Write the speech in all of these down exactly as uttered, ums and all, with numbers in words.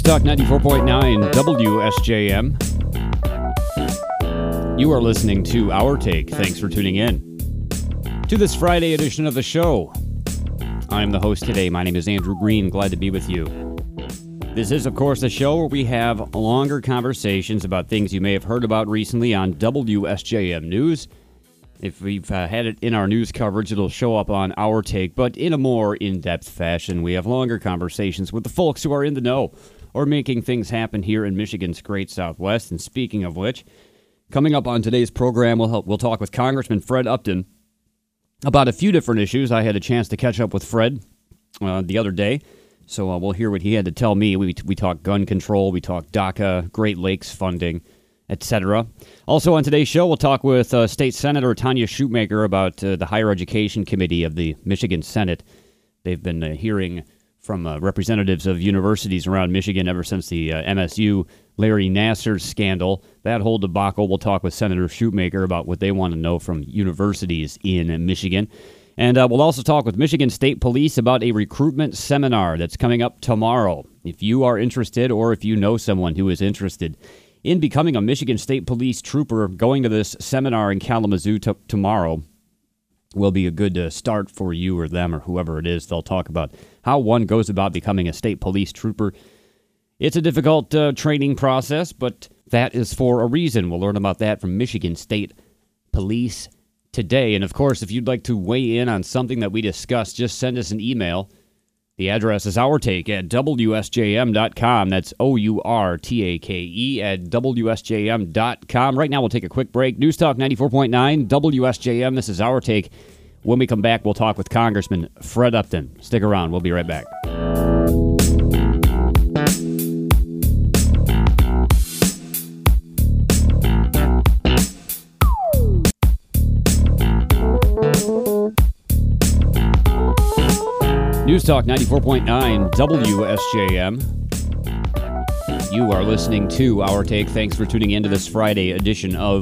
Newstalk ninety-four point nine W S J M. You are listening to Our Take. Thanks for tuning in to this Friday edition of the show. I'm the host today. My name is Andrew Green. Glad to be with you. This is, of course, a show where we have longer conversations about things you may have heard about recently on W S J M News. If we've uh, had it in our news coverage, it'll show up on Our Take, but in a more in-depth fashion. We have longer conversations with the folks who are in the know or making things happen here in Michigan's great Southwest. And speaking of which, coming up on today's program, we'll, help, we'll talk with Congressman Fred Upton about a few different issues. I had a chance to catch up with Fred uh, the other day, so uh, we'll hear what he had to tell me. We, we talk gun control, we talk DACA, Great Lakes funding, et cetera. Also on today's show, we'll talk with uh, State Senator Tanya Shoemaker about uh, the Higher Education Committee of the Michigan Senate. They've been uh, hearing from uh, representatives of universities around Michigan ever since the uh, M S U Larry Nassar scandal. That whole debacle, we'll talk with Senator Shoemaker about what they want to know from universities in Michigan. And uh, we'll also talk with Michigan State Police about a recruitment seminar that's coming up tomorrow. If you are interested or if you know someone who is interested in becoming a Michigan State Police trooper, going to this seminar in Kalamazoo t- tomorrow will be a good uh, start for you or them or whoever it is. They'll talk about how one goes about becoming a state police trooper. It's a difficult uh, training process, but that is for a reason. We'll learn about that from Michigan State Police today. And, of course, if you'd like to weigh in on something that we discussed, just send us an email. The address is ourtake at W S J M dot com. That's O U R T A K E at W S J M dot com. Right now, we'll take a quick break. Newstalk ninety-four point nine, W S J M. This is Our Take. When we come back, we'll talk with Congressman Fred Upton. Stick around. We'll be right back. Newstalk ninety-four point nine W S J M. You are listening to Our Take. Thanks for tuning in to this Friday edition of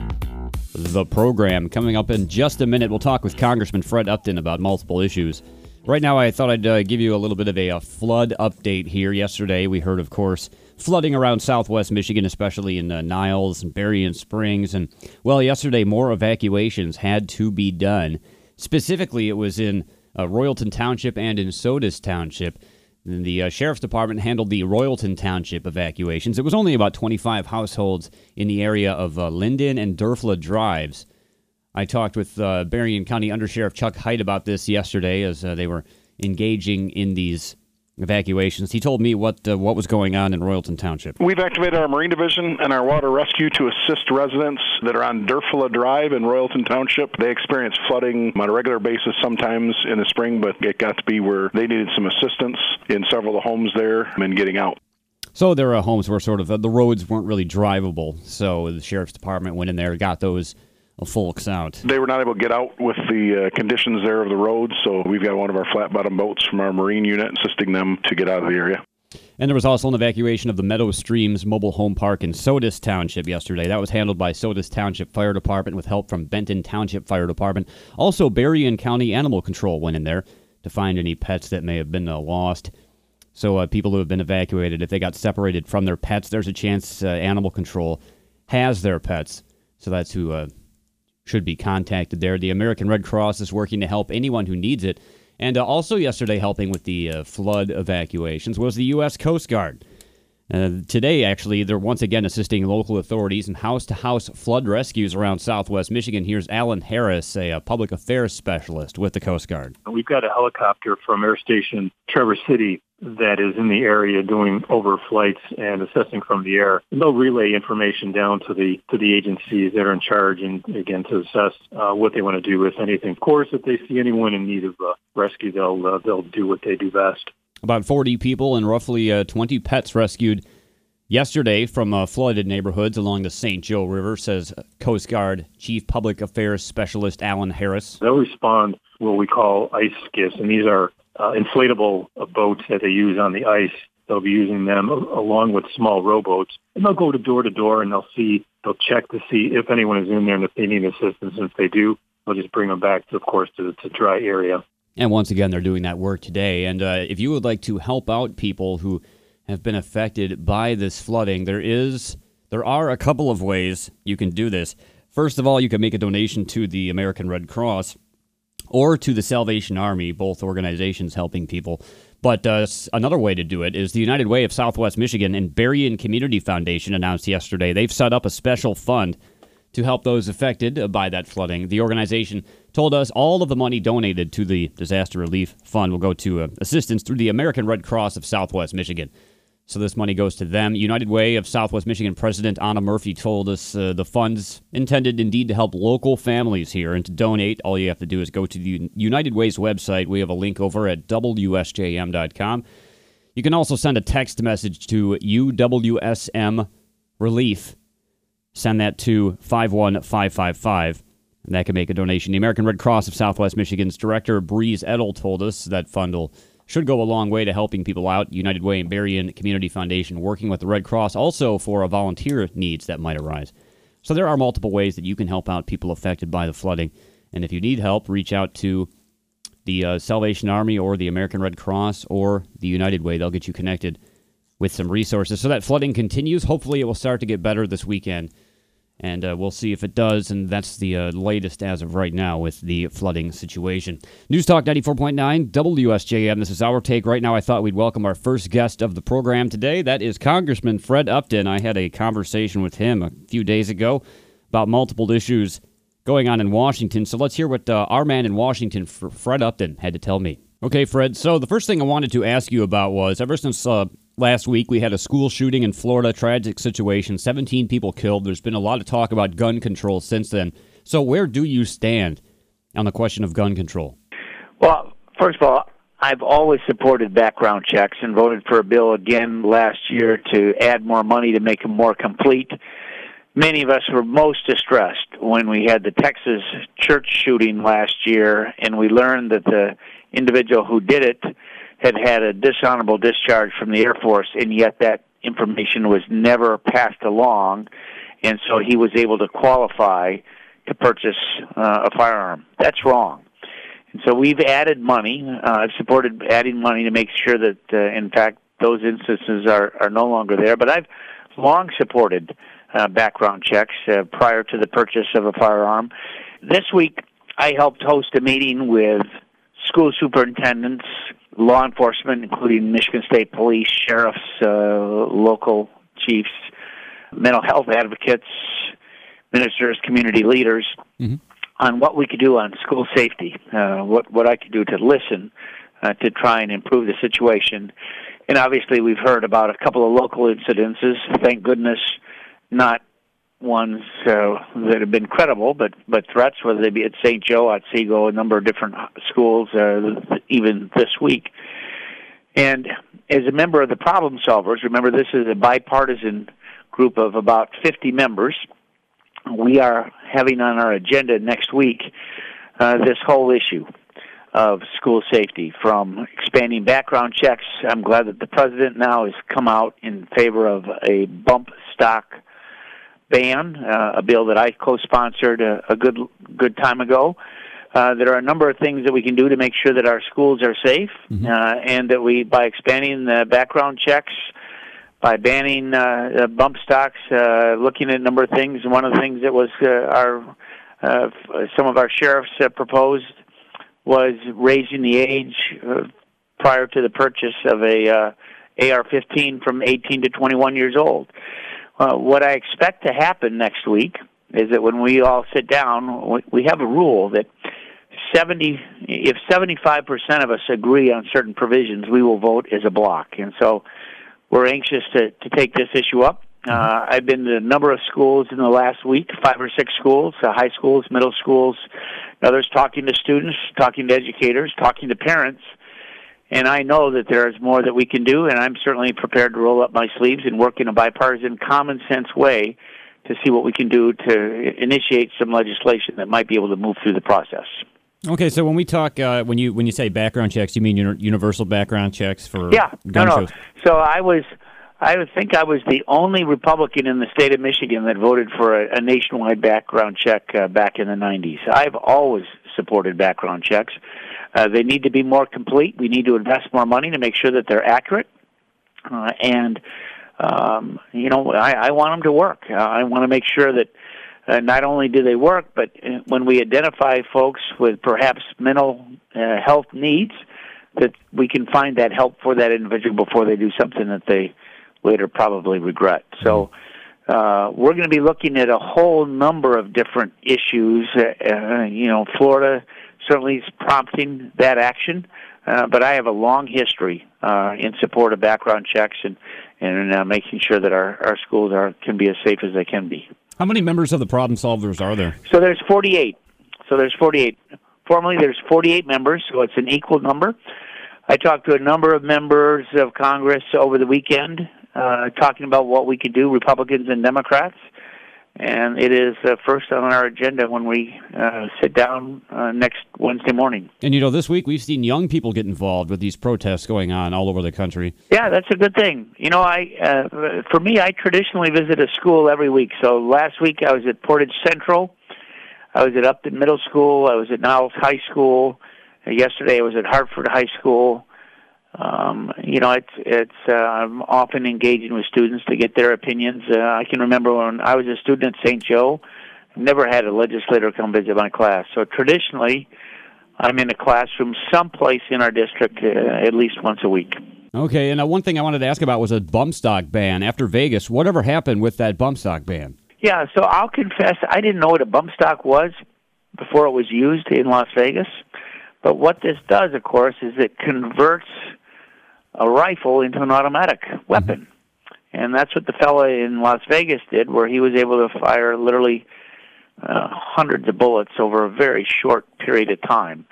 the program. Coming up in just a minute, we'll talk with Congressman Fred Upton about multiple issues. Right now, I thought I'd uh, give you a little bit of a, a flood update here. Yesterday, we heard, of course, flooding around southwest Michigan, especially in uh, Niles and Berrien Springs. And, well, yesterday, more evacuations had to be done. Specifically, it was in Uh, Royalton Township and in Sodus Township. The uh, Sheriff's Department handled the Royalton Township evacuations. It was only about twenty-five households in the area of uh, Linden and Durfla Drives. I talked with uh, Berrien County Undersheriff Chuck Height about this yesterday as uh, they were engaging in these evacuations. He told me what uh, what was going on in Royalton Township. We've activated our Marine Division and our Water Rescue to assist residents that are on Durfla Drive in Royalton Township. They experience flooding on a regular basis sometimes in the spring, but it got to be where they needed some assistance in several of the homes there and getting out. So there are homes where sort of uh, the roads weren't really drivable, so the Sheriff's Department went in there and got those folks out. They were not able to get out with the uh, conditions there of the road, so we've got one of our flat-bottom boats from our Marine unit assisting them to get out of the area. And there was also an evacuation of the Meadow Streams Mobile Home Park in Sodus Township yesterday. That was handled by Sodus Township Fire Department with help from Benton Township Fire Department. Also, Berrien County Animal Control went in there to find any pets that may have been uh, lost. So uh, people who have been evacuated, if they got separated from their pets, there's a chance uh, Animal Control has their pets. So that's who Uh, should be contacted there. The American Red Cross is working to help anyone who needs it. And uh, also yesterday helping with the uh, flood evacuations was the U S Coast Guard. Uh, today, actually, they're once again assisting local authorities in house-to-house flood rescues around southwest Michigan. Here's Alan Harris, a, a public affairs specialist with the Coast Guard. We've got a helicopter from Air Station Traverse City that is in the area doing overflights and assessing from the air. And they'll relay information down to the to the agencies that are in charge, and again to assess uh, what they want to do, if anything. Of course, if they see anyone in need of uh, rescue, they'll uh, they'll do what they do best. About forty people and roughly uh, twenty pets rescued yesterday from uh, flooded neighborhoods along the Saint Joe River, says Coast Guard Chief Public Affairs Specialist Alan Harris. They'll respond what we call ice skiffs, and these are uh, inflatable uh, boats that they use on the ice. They'll be using them along with small rowboats, and they'll go to door to door, and they'll see, they'll check to see if anyone is in there and if they need assistance. And if they do, they'll just bring them back, to, of course, to the dry area. And once again, they're doing that work today. And uh, if you would like to help out people who have been affected by this flooding. There is, there are a couple of ways you can do this. First of all, you can make a donation to the American Red Cross or to the Salvation Army, both organizations helping people. But uh, another way to do it is the United Way of Southwest Michigan and Berrien Community Foundation announced yesterday they've set up a special fund to help those affected by that flooding. The organization told us all of the money donated to the Disaster Relief Fund will go to uh, assistance through the American Red Cross of Southwest Michigan. So this money goes to them. United Way of Southwest Michigan President Anna Murphy told us uh, the fund's intended indeed to help local families here. And to donate, all you have to do is go to the United Way's website. We have a link over at W S J M dot com. You can also send a text message to U W S M Relief. Send that to five one five five five, and that can make a donation. The American Red Cross of Southwest Michigan's director, Breeze Edel, told us that fund will should go a long way to helping people out. United Way and Berrien Community Foundation working with the Red Cross also for a volunteer needs that might arise. So there are multiple ways that you can help out people affected by the flooding. And if you need help, reach out to the uh, Salvation Army or the American Red Cross or the United Way. They'll get you connected with some resources. So that flooding continues. Hopefully it will start to get better this weekend. And uh, we'll see if it does, and that's the uh, latest as of right now with the flooding situation. News Talk ninety-four point nine, W S J M. This is Our Take. Right now, I thought we'd welcome our first guest of the program today. That is Congressman Fred Upton. I had a conversation with him a few days ago about multiple issues going on in Washington. So let's hear what uh, our man in Washington, Fred Upton, had to tell me. Okay, Fred, so the first thing I wanted to ask you about was, ever since uh, last week we had a school shooting in Florida, tragic situation, seventeen people killed. There's been a lot of talk about gun control since then. So where do you stand on the question of gun control? Well, first of all, I've always supported background checks and voted for a bill again last year to add more money to make them more complete. Many of us were most distressed when we had the Texas church shooting last year, and we learned that the individual who did it had had a dishonorable discharge from the Air Force, and yet that information was never passed along, and so he was able to qualify to purchase uh, a firearm. That's wrong. And so we've added money. Uh, I've supported adding money to make sure that, uh, in fact, those instances are, are no longer there. But I've long supported uh, background checks uh, prior to the purchase of a firearm. This week, I helped host a meeting with school superintendents, law enforcement, including Michigan State Police, sheriffs, uh, local chiefs, mental health advocates, ministers, community leaders, mm-hmm. on what we could do on school safety, uh, what, what I could do to listen uh, to try and improve the situation. And obviously we've heard about a couple of local incidences, thank goodness, not ones uh, that have been credible, but, but threats, whether they be at Saint Joe, Otsego, a number of different schools, uh, even this week. And as a member of the Problem Solvers, remember this is a bipartisan group of about fifty members. We are having on our agenda next week uh, this whole issue of school safety, from expanding background checks. I'm glad that the president now has come out in favor of a bump stock ban, uh, a bill that I co-sponsored a, a good good time ago. Uh, there are a number of things that we can do to make sure that our schools are safe, mm-hmm. uh, and that we, by expanding the background checks, by banning uh, bump stocks, uh, looking at a number of things. And one of the things that was uh, our uh, some of our sheriffs uh, proposed was raising the age uh, prior to the purchase of a uh, A R fifteen from eighteen to twenty-one years old. Uh, what I expect to happen next week is that when we all sit down, we have a rule that seventy, if seventy-five percent of us agree on certain provisions, we will vote as a block. And so we're anxious to, to take this issue up. Uh, I've been to a number of schools in the last week, five or six schools, uh, high schools, middle schools, others talking to students, talking to educators, talking to parents. And I know that there is more that we can do, and I'm certainly prepared to roll up my sleeves and work in a bipartisan, common-sense way to see what we can do to initiate some legislation that might be able to move through the process. Okay, so when we talk, uh, when you when you say background checks, you mean universal background checks for yeah, gun no, no. shows? So I was, I would think I was the only Republican in the state of Michigan that voted for a, a nationwide background check uh, back in the nineties. I've always supported background checks. Uh, they need to be more complete. We need to invest more money to make sure that they're accurate. Uh, and, um, you know, I, I want them to work. Uh, I want to make sure that uh, not only do they work, but when we identify folks with perhaps mental uh, health needs, that we can find that help for that individual before they do something that they later probably regret. So uh, we're going to be looking at a whole number of different issues. Uh, you know, Florida certainly is prompting that action, uh, but I have a long history uh, in support of background checks and, and uh, making sure that our, our schools are can be as safe as they can be. How many members of the Problem Solvers are there? So there's forty-eight. So there's forty-eight. Formally, there's forty-eight members, so it's an equal number. I talked to a number of members of Congress over the weekend, uh, talking about what we could do, Republicans and Democrats, and it is uh, first on our agenda when we uh, sit down uh, next Wednesday morning. And, you know, this week we've seen young people get involved with these protests going on all over the country. Yeah, that's a good thing. You know, I uh, for me, I traditionally visit a school every week. So last week I was at Portage Central. I was at Upton Middle School. I was at Niles High School. Yesterday I was at Hartford High School. Um, you know, it's it's. Uh, I'm often engaging with students to get their opinions. Uh, I can remember when I was a student at Saint Joe, I never had a legislator come visit my class. So traditionally, I'm in a classroom someplace in our district uh, at least once a week. Okay, and uh, one thing I wanted to ask about was a bump stock ban after Vegas. Whatever happened with that bump stock ban? Yeah, so I'll confess, I didn't know what a bump stock was before it was used in Las Vegas. But what this does, of course, is it converts a rifle into an automatic weapon. Mm-hmm. And that's what the fellow in Las Vegas did, where he was able to fire literally uh, hundreds of bullets over a very short period of time.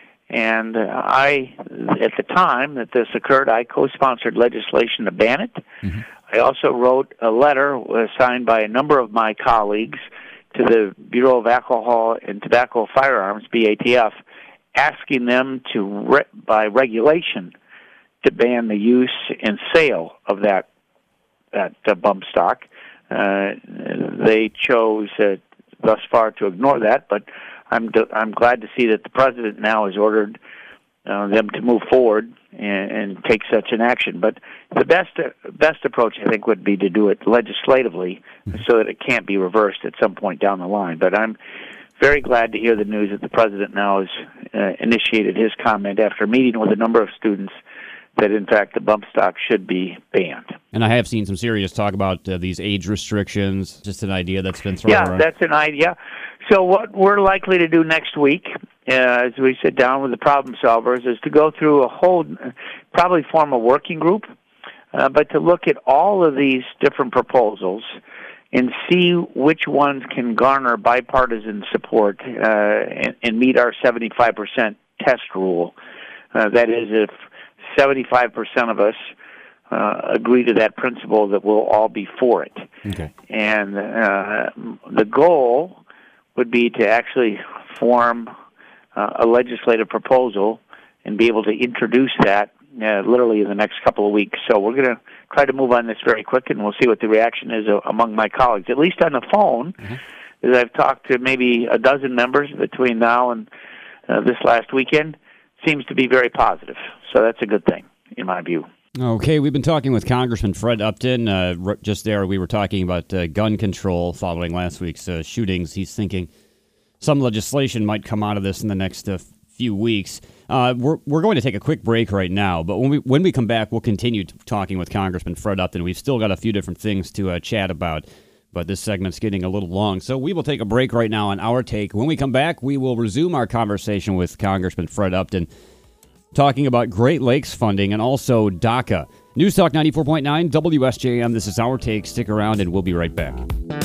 And uh, I, at the time that this occurred, I co-sponsored legislation to ban it. Mm-hmm. I also wrote a letter uh, signed by a number of my colleagues to the Bureau of Alcohol and Tobacco Firearms, B A T F, asking them to, re- by regulation, to ban the use and sale of that that uh, bump stock. Uh, they chose uh, thus far to ignore that, but I'm d- I'm glad to see that the president now has ordered uh, them to move forward and, and take such an action. But the best uh, best approach, I think, would be to do it legislatively so that it can't be reversed at some point down the line. But I'm very glad to hear the news that the president now has uh, initiated his comment after meeting with a number of students that, in fact, the bump stock should be banned. And I have seen some serious talk about uh, these age restrictions, just an idea that's been thrown yeah, around. Yeah, that's an idea. So what we're likely to do next week, uh, as we sit down with the problem solvers, is to go through a whole, probably form a working group, uh, but to look at all of these different proposals and see which ones can garner bipartisan support uh, and, and meet our seventy-five percent test rule. Uh, that is, if seventy-five percent of us uh, agree to that principle, that we'll all be for it. Okay. And uh, the goal would be to actually form uh, a legislative proposal and be able to introduce that uh, literally in the next couple of weeks. So we're going to try to move on this very quick, and we'll see what the reaction is uh, among my colleagues, at least on the phone. Mm-hmm. As I've talked to maybe a dozen members between now and uh, this last weekend, seems to be very positive. So that's a good thing, in my view. Okay, we've been talking with Congressman Fred Upton. Uh, just there, we were talking about uh, gun control following last week's uh, shootings. He's thinking some legislation might come out of this in the next uh, few weeks. Uh, we're we're going to take a quick break right now, but when we when we come back, we'll continue t- talking with Congressman Fred Upton. We've still got a few different things to uh, chat about, but this segment's getting a little long. So we will take a break right now on Our Take. When we come back, we will resume our conversation with Congressman Fred Upton, talking about Great Lakes funding and also DACA. News Talk ninety-four point nine W S J M. This is Our Take. Stick around, and we'll be right back.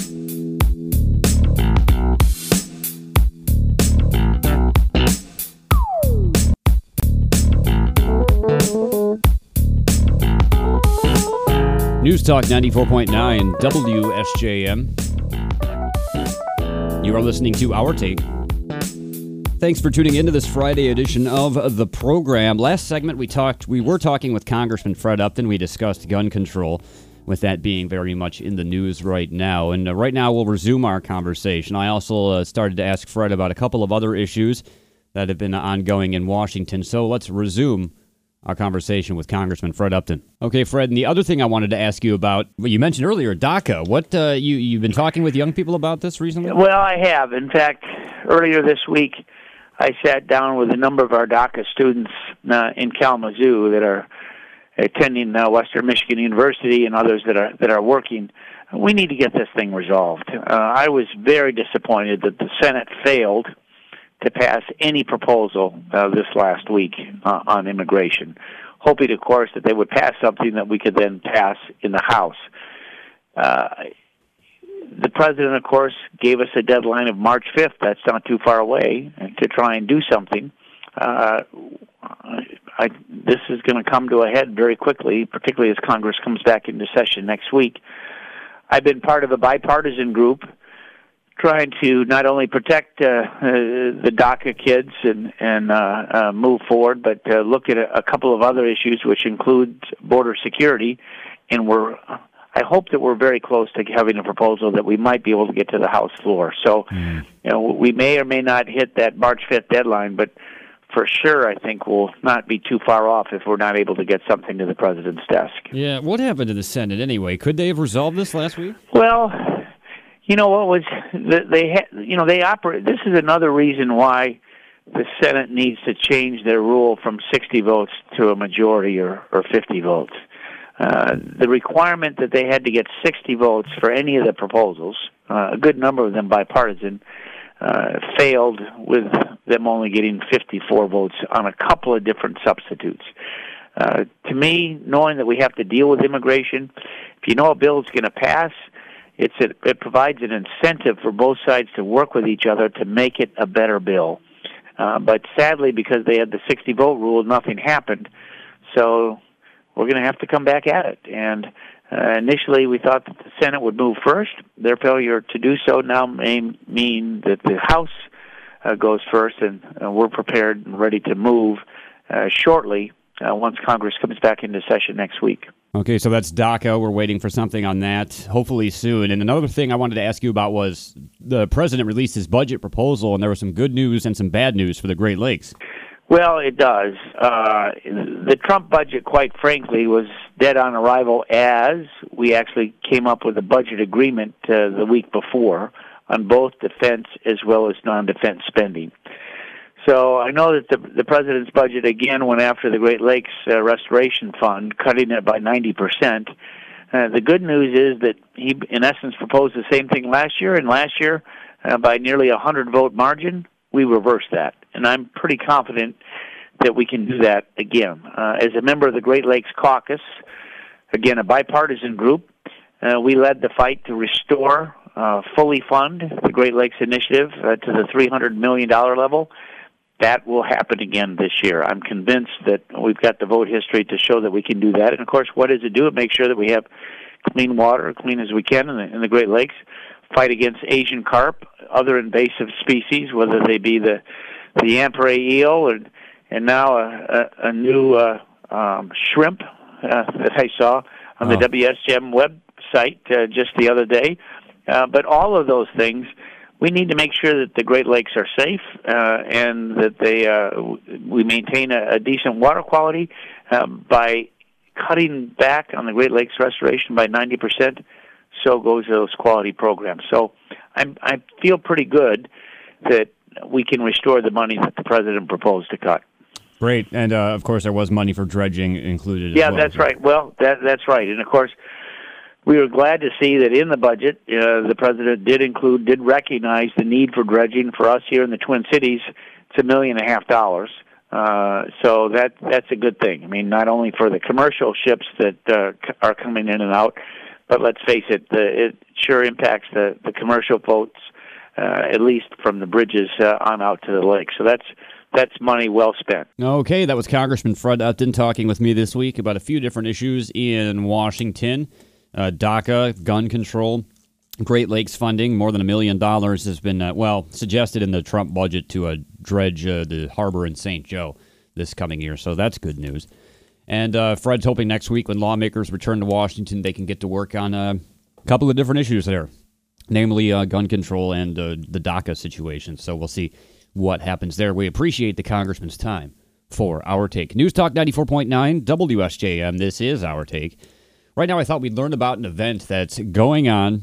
News Talk ninety-four point nine W S J M. You are listening to Our Take. Thanks for tuning into this Friday edition of the program. Last segment, we talked. We were talking with Congressman Fred Upton. We discussed gun control, with that being very much in the news right now. And uh, right now, we'll resume our conversation. I also uh, started to ask Fred about a couple of other issues that have been ongoing in Washington. So let's resume our conversation with Congressman Fred Upton. Okay, Fred, and the other thing I wanted to ask you about, well, you mentioned earlier, DACA. What, uh, you, you've been talking with young people about this recently? Well, I have. In fact, earlier this week, I sat down with a number of our DACA students uh, in Kalamazoo that are attending uh, Western Michigan University and others that are that are working. We need to get this thing resolved. Uh, I was very disappointed that the Senate failed to pass any proposal uh, this last week uh, on immigration, hoping, of course, that they would pass something that we could then pass in the House. Uh, the President, of course, gave us a deadline of March fifth. That's not too far away, to try and do something. Uh, I, this is going to come to a head very quickly, particularly as Congress comes back into session next week. I've been part of a bipartisan group trying to not only protect uh, uh, the DACA kids and, and uh, uh, move forward, but uh, look at a, a couple of other issues, which include border security. And we're, I hope that we're very close to having a proposal that we might be able to get to the House floor. So, mm. you know, we may or may not hit that March fifth deadline, but for sure, I think we'll not be too far off if we're not able to get something to the President's desk. Yeah, what happened to the Senate anyway? Could they have resolved this last week? Well, you know what was they had, you know they operate. This is another reason why the Senate needs to change their rule from sixty votes to a majority or, or fifty votes. Uh, the requirement that they had to get sixty votes for any of the proposals, uh, a good number of them bipartisan, uh, failed with them only getting fifty-four votes on a couple of different substitutes. Uh, to me, knowing that we have to deal with immigration, if you know a bill is going to pass, It's a, it provides an incentive for both sides to work with each other to make it a better bill. Uh, but sadly, because they had the sixty-vote rule, nothing happened. So we're going to have to come back at it. And uh, initially, we thought that the Senate would move first. Their failure to do so now may mean that the House uh, goes first, and uh, we're prepared and ready to move uh, shortly uh, once Congress comes back into session next week. Okay, so that's DACA. We're waiting for something on that, hopefully soon. And another thing I wanted to ask you about was the president released his budget proposal, and there was some good news and some bad news for the Great Lakes. Well, it does. Uh, the Trump budget, quite frankly, was dead on arrival as we actually came up with a budget agreement uh, the week before on both defense as well as non-defense spending. So I know that the, the president's budget again went after the Great Lakes uh, Restoration Fund, cutting it by ninety percent. Uh, the good news is that he, in essence, proposed the same thing last year, and last year, uh, by nearly a hundred-vote margin, we reversed that. And I'm pretty confident that we can do that again. Uh, as a member of the Great Lakes Caucus, again, a bipartisan group, uh, we led the fight to restore, uh, fully fund the Great Lakes Initiative uh, to the three hundred million dollars level. That will happen again this year. I'm convinced that we've got the vote history to show that we can do that. And, of course, what does it do? It makes sure that we have clean water, clean as we can in the, in the Great Lakes, fight against Asian carp, other invasive species, whether they be the the Amperay eel and, and now a, a, a new uh, um, shrimp uh, that I saw on oh. the W S G M website uh, just the other day. Uh, but all of those things, we need to make sure that the Great Lakes are safe uh, and that they uh, we maintain a, a decent water quality uh, by cutting back on the Great Lakes restoration by ninety percent. So goes those quality programs. So I'm, I feel pretty good that we can restore the money that the president proposed to cut. Great, and uh, of course there was money for dredging included. Yeah, as well. that's right. Well, that that's right, and of course. We were glad to see that in the budget, uh, the president did include, did recognize the need for dredging for us here in the Twin Cities. It's a million and a half dollars. Uh, so that that's a good thing. I mean, not only for the commercial ships that uh, are coming in and out, but let's face it, the, it sure impacts the, the commercial boats, uh, at least from the bridges uh, on out to the lake. So that's that's money well spent. Okay, that was Congressman Fred Upton talking with me this week about a few different issues in Washington. Uh, DACA, gun control, Great Lakes funding, more than a million dollars has been, uh, well, suggested in the Trump budget to uh, dredge uh, the harbor in Saint Joe this coming year, so that's good news. And uh, Fred's hoping next week when lawmakers return to Washington, they can get to work on uh, a couple of different issues there, namely uh, gun control and uh, the DACA situation, so we'll see what happens there. We appreciate the congressman's time. for Our Take. News Talk ninety-four point nine W S J M. This is Our Take. Right now, I thought we'd learn about an event that's going on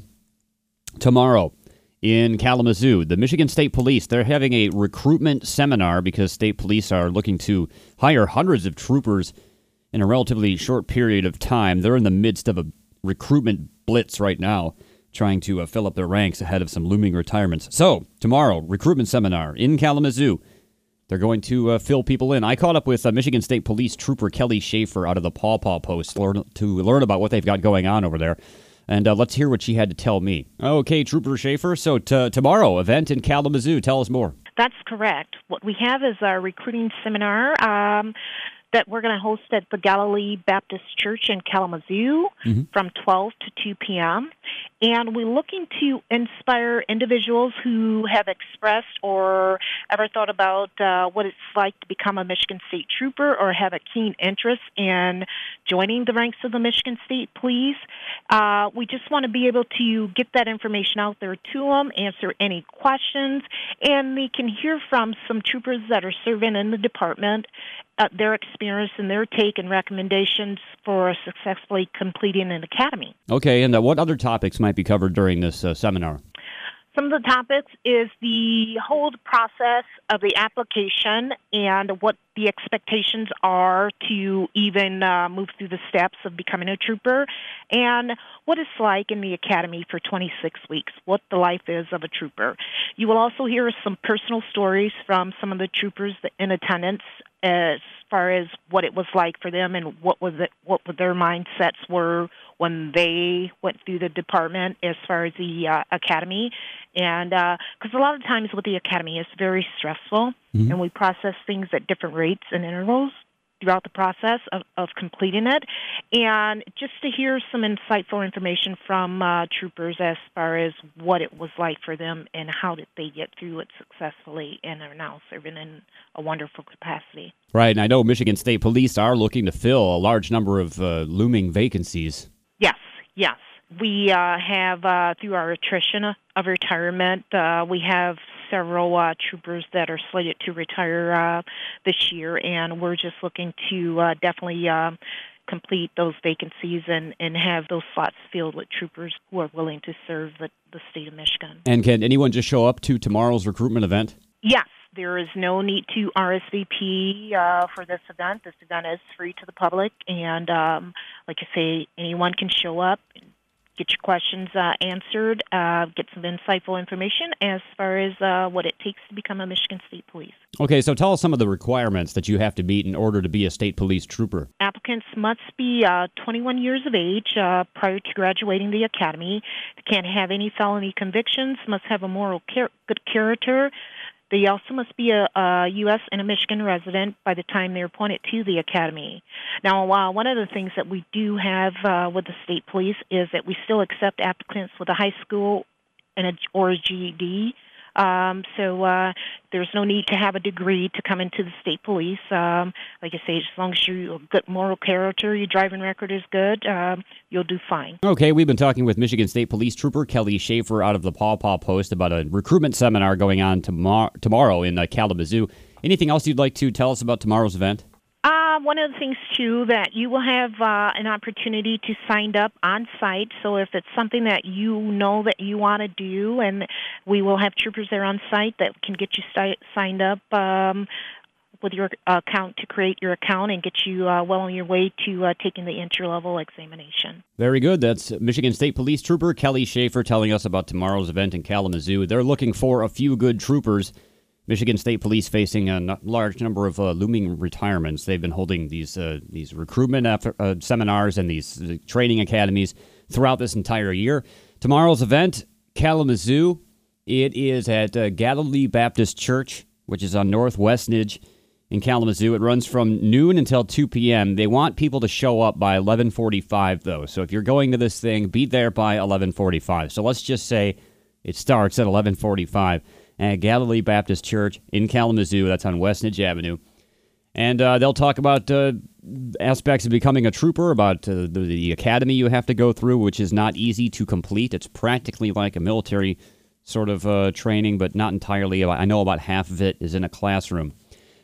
tomorrow in Kalamazoo. The Michigan State Police, they're having a recruitment seminar because state police are looking to hire hundreds of troopers in a relatively short period of time. They're in the midst of a recruitment blitz right now, trying to uh, fill up their ranks ahead of some looming retirements. So, tomorrow, recruitment seminar in Kalamazoo. They're going to uh, fill people in. I caught up with uh, Michigan State Police Trooper Kelly Schaefer out of the Paw Paw Post learn, to learn about what they've got going on over there. And uh, let's hear what she had to tell me. Okay, Trooper Schaefer, so t- tomorrow, event in Kalamazoo. Tell us more. That's correct. What we have is our recruiting seminar um, that we're going to host at the Galilee Baptist Church in Kalamazoo mm-hmm. from twelve to two p.m. And we're looking to inspire individuals who have expressed or ever thought about uh, what it's like to become a Michigan State Trooper or have a keen interest in joining the ranks of the Michigan State Police. Uh, we just want to be able to get that information out there to them, answer any questions, and they can hear from some troopers that are serving in the department, uh, their experience and their take and recommendations for successfully completing an academy. Okay, and uh, what other topics might be covered during this uh, seminar? Some of the topics is the whole process of the application and what the expectations are to even uh, move through the steps of becoming a trooper, and what it's like in the academy for twenty-six weeks, what the life is of a trooper. You will also hear some personal stories from some of the troopers in attendance as far as what it was like for them and what was it, what their mindsets were when they went through the department as far as the uh, academy. And because uh, a lot of times with the academy, it's very stressful, mm-hmm. and we process things at different rates and intervals throughout the process of, of completing it. And just to hear some insightful information from uh, troopers as far as what it was like for them and how did they get through it successfully and are now serving in a wonderful capacity. Right, and I know Michigan State Police are looking to fill a large number of uh, looming vacancies. Yes, yes. We uh, have, uh, through our attrition of retirement, uh, we have several uh, troopers that are slated to retire uh, this year, and we're just looking to uh, definitely uh, complete those vacancies and, and have those slots filled with troopers who are willing to serve the, the state of Michigan. And can anyone just show up to tomorrow's recruitment event? Yes. There is no need to R S V P uh, for this event. This event is free to the public, and um, like I say, anyone can show up, get your questions uh, answered, uh, get some insightful information as far as uh, what it takes to become a Michigan State Police. Okay, so tell us some of the requirements that you have to meet in order to be a state police trooper. Applicants must be uh, twenty-one years of age uh, prior to graduating the academy. They can't have any felony convictions, must have a moral char- good character. They also must be a, a U S and a Michigan resident by the time they're appointed to the academy. Now, uh, one of the things that we do have uh, with the state police is that we still accept applicants with a high school and a, or a G E D. Um, so uh, there's no need to have a degree to come into the state police. Um, like I say, as long as you're a good moral character, your driving record is good, um, you'll do fine. Okay, we've been talking with Michigan State Police Trooper Kelly Schaefer out of the Paw Paw Post about a recruitment seminar going on tomorrow, tomorrow in uh, Kalamazoo. Anything else you'd like to tell us about tomorrow's event? Uh, one of the things, too, that you will have uh, an opportunity to sign up on site. So if it's something that you know that you want to do, and we will have troopers there on site that can get you sti- signed up um, with your account to create your account and get you uh, well on your way to uh, taking the entry-level examination. Very good. That's Michigan State Police Trooper Kelly Schaefer telling us about tomorrow's event in Kalamazoo. They're looking for a few good troopers. Michigan State Police facing a n- large number of uh, looming retirements. They've been holding these uh, these recruitment after, uh, seminars and these uh, training academies throughout this entire year. Tomorrow's event, Kalamazoo, it is at uh, Galilee Baptist Church, which is on North Westnedge in Kalamazoo. It runs from noon until two p.m. They want people to show up by eleven forty-five, though. So if you're going to this thing, be there by eleven forty-five. So let's just say it starts at eleven forty-five. At Galilee Baptist Church in Kalamazoo. That's on Westnedge Avenue. And uh, they'll talk about uh, aspects of becoming a trooper, about uh, the, the academy you have to go through, which is not easy to complete. It's practically like a military sort of uh, training, but not entirely. I know about half of it is in a classroom.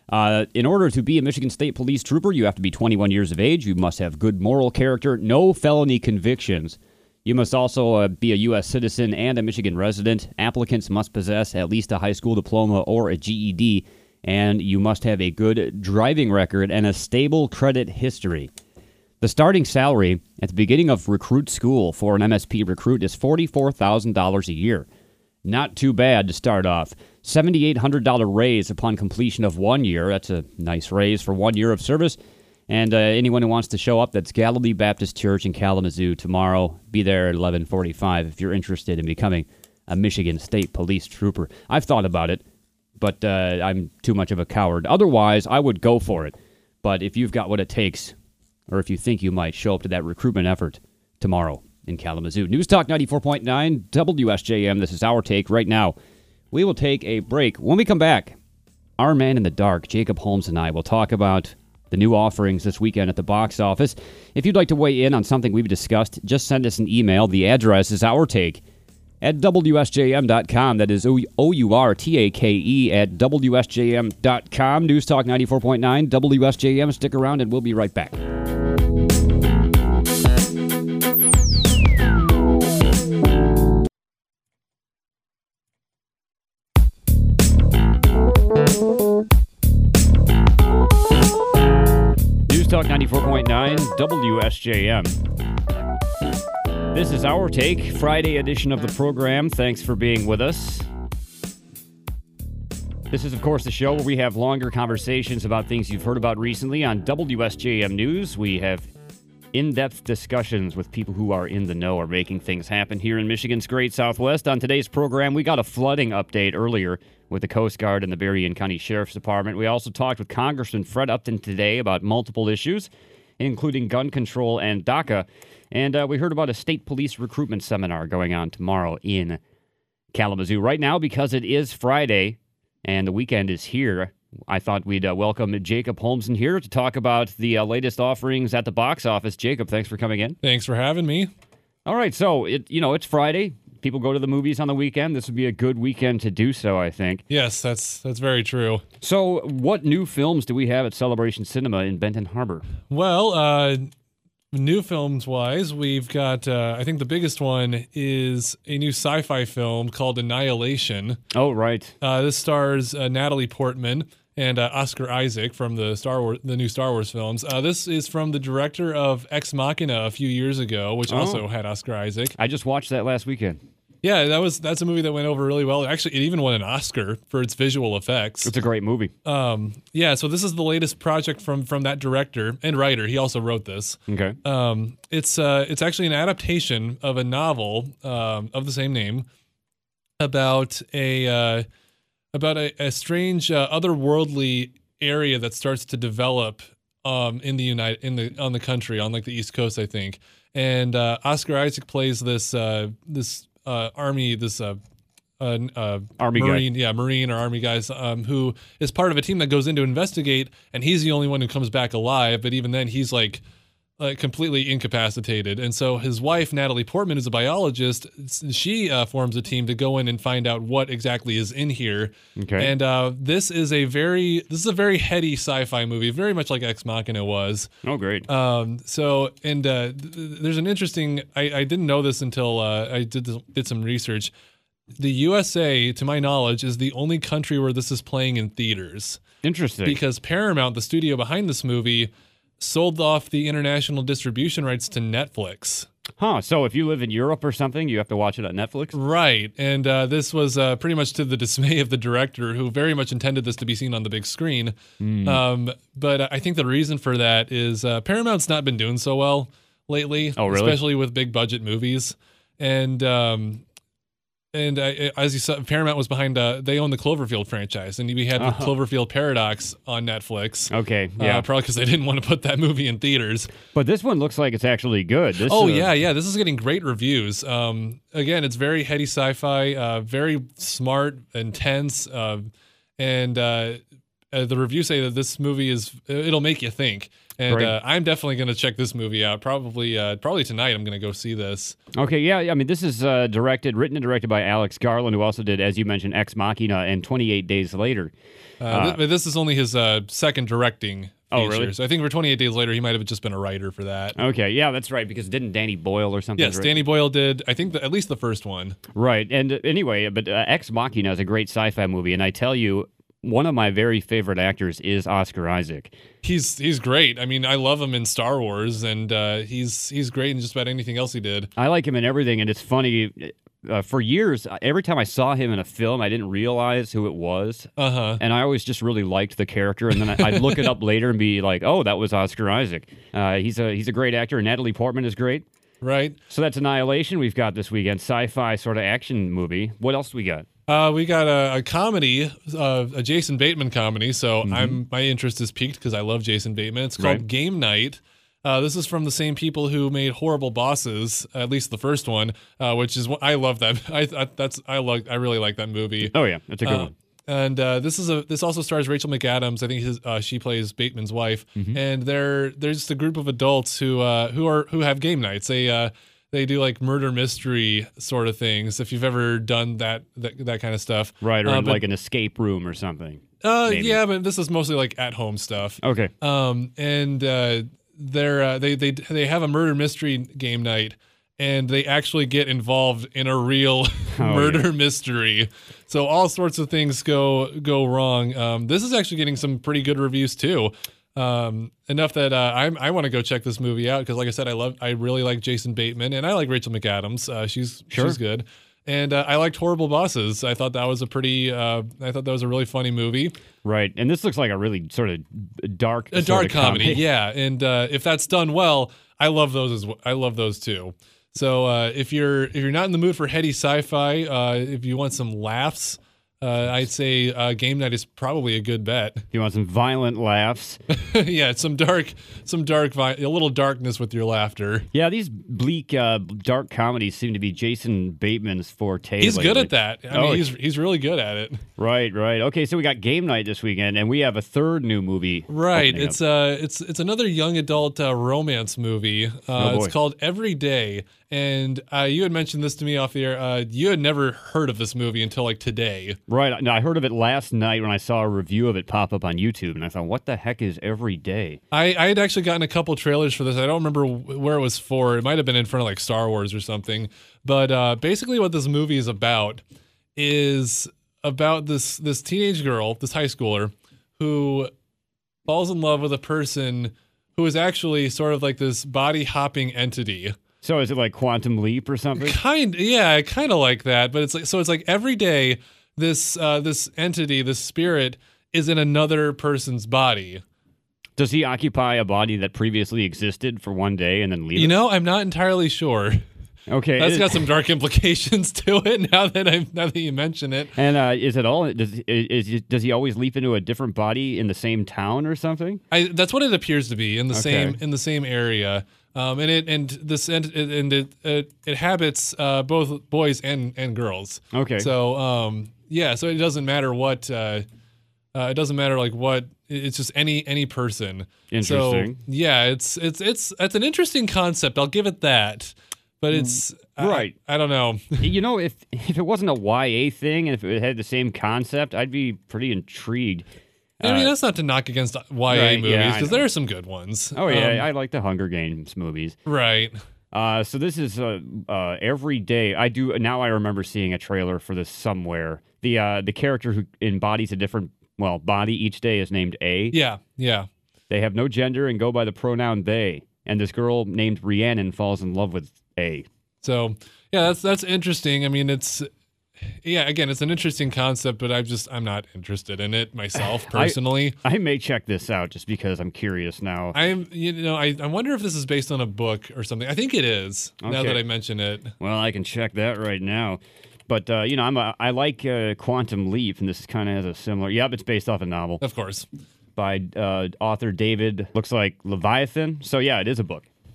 Uh, in order to be a Michigan State Police trooper, you have to be twenty-one years of age. You must have good moral character, no felony convictions. You must also uh, be a U S citizen and a Michigan resident. Applicants must possess at least a high school diploma or a G E D, and you must have a good driving record and a stable credit history. The starting salary at the beginning of recruit school for an M S P recruit is forty-four thousand dollars a year. Not too bad to start off. seven thousand eight hundred dollars raise upon completion of one year. That's a nice raise for one year of service. And uh, anyone who wants to show up, that's Galilee Baptist Church in Kalamazoo tomorrow. Be there at eleven forty-five if you're interested in becoming a Michigan State Police trooper. I've thought about it, but uh, I'm too much of a coward. Otherwise, I would go for it. But if you've got what it takes, or if you think you might, show up to that recruitment effort tomorrow in Kalamazoo. News Talk ninety-four point nine W S J M. This is Our Take. Right now, we will take a break. When we come back, our man in the dark, Jacob Holmes, and I will talk about the new offerings this weekend at the box office. If you'd like to weigh in on something we've discussed, just send us an email. The address is Our Take at W S J M dot com. That is O U R T A K E at W S J M dot com. News Talk ninety-four point nine W S J M. Stick around and we'll be right back. News Talk ninety-four point nine W S J M. This is Our Take, Friday edition of the program. Thanks for being with us. This is, of course, the show where we have longer conversations about things you've heard about recently on W S J M News. We have in-depth discussions with people who are in the know or making things happen here in Michigan's Great Southwest. On today's program, we got a flooding update earlier with the Coast Guard and the Berrien County Sheriff's Department. We also talked with Congressman Fred Upton today about multiple issues, including gun control and DACA. And uh, we heard about a state police recruitment seminar going on tomorrow in Kalamazoo. Right now, because it is Friday and the weekend is here, I thought we'd uh, welcome Jacob Holmes in here to talk about the uh, latest offerings at the box office. Jacob, thanks for coming in. Thanks for having me. All right, so it you know it's Friday. People go to the movies on the weekend. This would be a good weekend to do so, I think. Yes, that's that's very true. So, what new films do we have at Celebration Cinema in Benton Harbor? Well, uh, new films wise, we've got. Uh, I think the biggest one is a new sci-fi film called Annihilation. Oh, right. Uh, this stars uh, Natalie Portman and uh, Oscar Isaac from the Star Wars, the new Star Wars films. Uh, this is from the director of Ex Machina a few years ago, which Oh. also had Oscar Isaac. I just watched that last weekend. Yeah, that was that's a movie that went over really well. Actually, it even won an Oscar for its visual effects. It's a great movie. Um, yeah, so this is the latest project from from that director and writer. He also wrote this. Okay. Um, it's uh, it's actually an adaptation of a novel um, of the same name about a uh, about a, a strange uh, otherworldly area that starts to develop um, in the United in the on the country on like the East Coast, I think. And uh, Oscar Isaac plays this uh, this uh, army this. Uh, Uh, uh, Army Marine, guy. yeah, Marine or Army guys, um, who is part of a team that goes in to investigate, and he's the only one who comes back alive. But even then, he's like uh, completely incapacitated. And so his wife, Natalie Portman, is a biologist. She uh, forms a team to go in and find out what exactly is in here. Okay. And uh, this is a very this is a very heady sci-fi movie, very much like Ex Machina was. Oh, great. Um, so, and uh, th- there's an interesting. I, I didn't know this until uh, I did this, did some research. The U S A, to my knowledge, is the only country where this is playing in theaters. Interesting. Because Paramount, the studio behind this movie, sold off the international distribution rights to Netflix. Huh, so if you live in Europe or something, you have to watch it on Netflix? Right, and uh, this was uh, pretty much to the dismay of the director, who very much intended this to be seen on the big screen. Mm. Um, but I think the reason for that is uh, Paramount's not been doing so well lately. Oh, really? Especially with big budget movies. And... Um, And uh, as you saw, Paramount was behind, uh, they own the Cloverfield franchise, and we had Uh-huh. the Cloverfield Paradox on Netflix. Okay, Uh, yeah. probably because they didn't want to put that movie in theaters. But this one looks like it's actually good. This, Oh, uh, yeah, yeah. This is getting great reviews. Um, again, it's very heady sci-fi, uh, very smart, intense, uh, and uh, uh, the reviews say that this movie is it'll make you think. And Right. uh, I'm definitely going to check this movie out. Probably, uh, probably tonight. I'm going to go see this. Okay, yeah, I mean, this is uh, directed, written and directed by Alex Garland, who also did, as you mentioned, Ex Machina and twenty-eight Days Later. Uh, Uh, th- but this is only his uh, second directing feature. Oh, really? So I think for twenty-eight Days Later, he might have just been a writer for that. Okay, yeah, that's right, because didn't Danny Boyle or something? Yes, direct- Danny Boyle did. I think the, at least the first one. Right, and uh, anyway, but uh, Ex Machina is a great sci-fi movie, and I tell you, one of my very favorite actors is Oscar Isaac. He's he's great. I mean, I love him in Star Wars, and uh, he's he's great in just about anything else he did. I like him in everything, and it's funny. Uh, for years, every time I saw him in a film, I didn't realize who it was, Uh huh. and I always just really liked the character. And then I, I'd look it up later and be like, "Oh, that was Oscar Isaac." Uh, he's a he's a great actor. And Natalie Portman is great. Right. So that's Annihilation we've got this weekend, sci-fi sort of action movie. What else we got? Uh, we got a, a comedy, uh, a Jason Bateman comedy. So Mm-hmm. I'm my interest is piqued because I love Jason Bateman. It's called Right. Game Night. Uh, this is from the same people who made Horrible Bosses, at least the first one, uh, which is what I love that. I, I that's I like I really like that movie. Oh yeah, that's a good Uh, one. And uh, this is a this also stars Rachel McAdams. I think his, uh, she plays Bateman's wife. Mm-hmm. And they're there's just a group of adults who uh, who are who have game nights. They uh, they do like murder mystery sort of things. If you've ever done that that, that kind of stuff, Right, or uh, in but- like an escape room or something. uh, maybe. yeah, but this is mostly like at home stuff. Okay. Um, and uh, they're uh, they they they have a murder mystery game night, and they actually get involved in a real Oh, murder mystery. So all sorts of things go go wrong. Um, this is actually getting some pretty good reviews too. Um, enough that uh, I'm, I want to go check this movie out because, like I said, I love I really like Jason Bateman and I like Rachel McAdams. Uh, she's Sure. she's good. And uh, I liked Horrible Bosses. I thought that was a pretty. Uh, I thought that was a really funny movie. Right, and this looks like a really sort of dark, A sort dark of comedy, yeah. And uh, if that's done well, I love those as well. I love those too. So uh, if you're if you're not in the mood for heady sci-fi, uh, if you want some laughs, uh, I'd say uh, Game Night is probably a good bet. You want some violent laughs? Yeah, some dark, some dark, vi- a little darkness with your laughter. Yeah, these bleak, uh, dark comedies seem to be Jason Bateman's forte. He's good lately. at that. I Oh, mean, he's he's really good at it. Right, right. Okay, so we got Game Night this weekend, and we have a third new movie. Right. opening It's up. uh it's it's another young adult uh, romance movie. Uh, Oh, boy. it's called Every Day. And uh, you had mentioned this to me off the air. Uh, you had never heard of this movie until like today. Right. No, I heard of it last night when I saw a review of it pop up on YouTube, and I thought, what the heck is Every Day? I, I had actually gotten a couple trailers for this. I don't remember wh- where it was for. It might have been in front of like Star Wars or something. But uh, basically, what this movie is about is about this this teenage girl, this high schooler, who falls in love with a person who is actually sort of like this body hopping entity. So is it like Quantum Leap or something? Kind, yeah, kind of like that. But it's like so. It's like every day, this uh, this entity, this spirit, is in another person's body. Does he occupy a body that previously existed for one day and then leave You it? know, I'm not entirely sure. Okay. That's it- got some dark implications to it. Now that I now that you mention it, And uh, is it all? Does is, is does he always leap into a different body in the same town or something? I that's what it appears to be in the Okay. same in the same area. Um, and it and this and, and it it, it habits uh, both boys and and girls. Okay. So um, yeah, so it doesn't matter what uh, uh, it doesn't matter like what it's just any any person. Interesting. So yeah, it's it's it's it's an interesting concept. I'll give it that. But it's I- Right. I, don't know. You know, if if it wasn't a Y A thing and if it had the same concept, I'd be pretty intrigued. I mean, Uh, that's not to knock against Y A right, movies yeah, I because know. there are some good ones. Oh yeah, Um, I like the Hunger Games movies. right. Uh, so this is uh, uh, Every Day. I do now. I remember seeing a trailer for this somewhere. The uh, the character who embodies a different well body each day is named A. Yeah. Yeah. They have no gender and go by the pronoun they. And this girl named Rhiannon falls in love with A. So yeah, that's that's interesting. I mean, it's yeah. Again, it's an interesting concept, but I'm just I'm not interested in it myself personally. I may check this out just because I'm curious now. I, am you know I, I wonder if this is based on a book or something. I think it is. Now Okay. that I mention it. Well, I can check that right now. But uh, you know, I'm a, I like uh, Quantum Leap, and this kind of has a similar. Yep, it's based off a novel Of course. by uh, author David. Looks like Leviathan. So yeah, it is a book.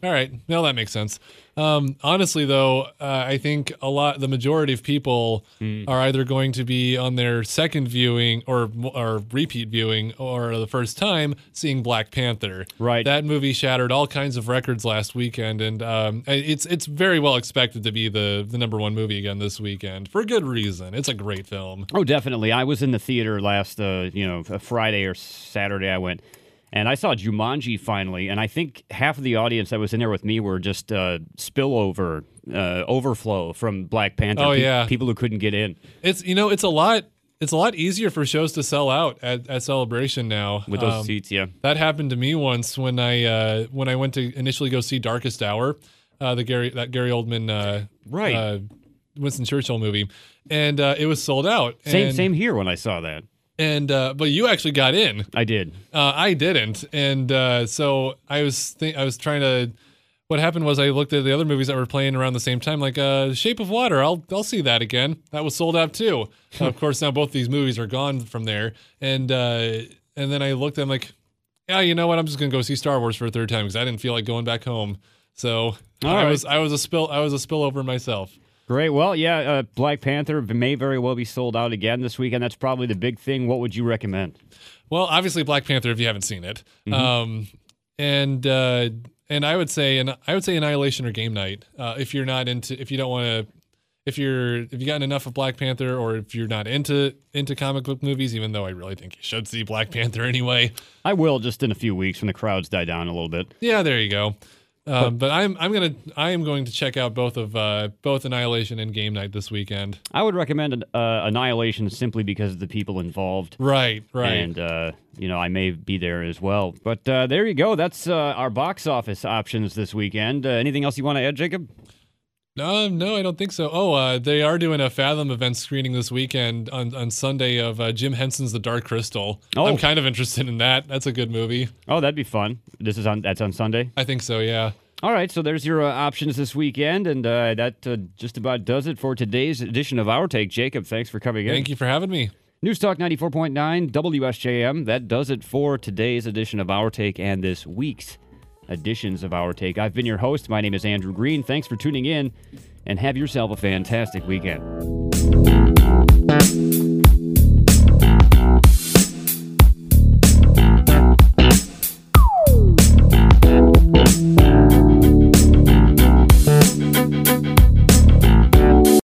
All right. Well, that makes sense. Um, honestly, though, uh, I think a lot, the majority of people mm. are either going to be on their second viewing or or repeat viewing or the first time seeing Black Panther. Right. That movie shattered all kinds of records last weekend, and um, it's it's very well expected to be the the number one movie again this weekend for good reason. It's a great film. Oh, definitely. I was in the theater last, uh, you know, Friday or Saturday. I went. And I saw Jumanji finally, and I think half of the audience that was in there with me were just uh, spillover, uh, overflow from Black Panther. Oh Pe- yeah, people who couldn't get in. It's you know it's a lot. It's a lot easier for shows to sell out at, at Celebration now with those um, seats. Yeah, that happened to me once when I uh, when I went to initially go see Darkest Hour, uh, the Gary that Gary Oldman uh, right uh, Winston Churchill movie, and uh, it was sold out. Same and, same here when I saw that. And uh, but you actually got in. I did. Uh, I didn't, and uh, so I was th- I was trying to. What happened was I looked at the other movies that were playing around the same time, like uh, Shape of Water. I'll I'll see that again. That was sold out too. uh, of course, now both these movies are gone from there, and uh, and then I looked. I'm like, yeah, you know what? I'm just gonna go see Star Wars for a third time because I didn't feel like going back home. So All I right. was I was a spill I was a spillover myself. Great. Well, yeah, uh, Black Panther may very well be sold out again this weekend. That's probably the big thing. What would you recommend? Well, obviously Black Panther if you haven't seen it, Mm-hmm. um, and uh, and I would say and I would say Annihilation or Game Night uh, if you're not into if you don't want to if you're if you gotten enough of Black Panther or if you're not into into comic book movies. Even though I really think you should see Black Panther anyway. I will just in a few weeks when the crowds die down a little bit. Yeah, there you go. Um, but I'm I'm gonna I am going to check out both of uh, both Annihilation and Game Night this weekend. I would recommend uh, Annihilation simply because of the people involved. Right, right. And uh, you know I may be there as well. But uh, there you go. That's uh, our box office options this weekend. Uh, anything else you want to add, Jacob? No, no, I don't think so. Oh, uh, they are doing a Fathom event screening this weekend on, on Sunday of uh, Jim Henson's The Dark Crystal. Oh. I'm kind of interested in that. That's a good movie. Oh, that'd be fun. This is on. That's on Sunday. I think so. Yeah. All right, so there's your uh, options this weekend, and uh, that uh, just about does it for today's edition of Our Take. Jacob, thanks for coming in. Thank you for having me. News Talk ninety-four point nine W S J M. That does it for today's edition of Our Take and this week's editions of Our Take. I've been your host. My name is Andrew Green. Thanks for tuning in, and have yourself a fantastic weekend.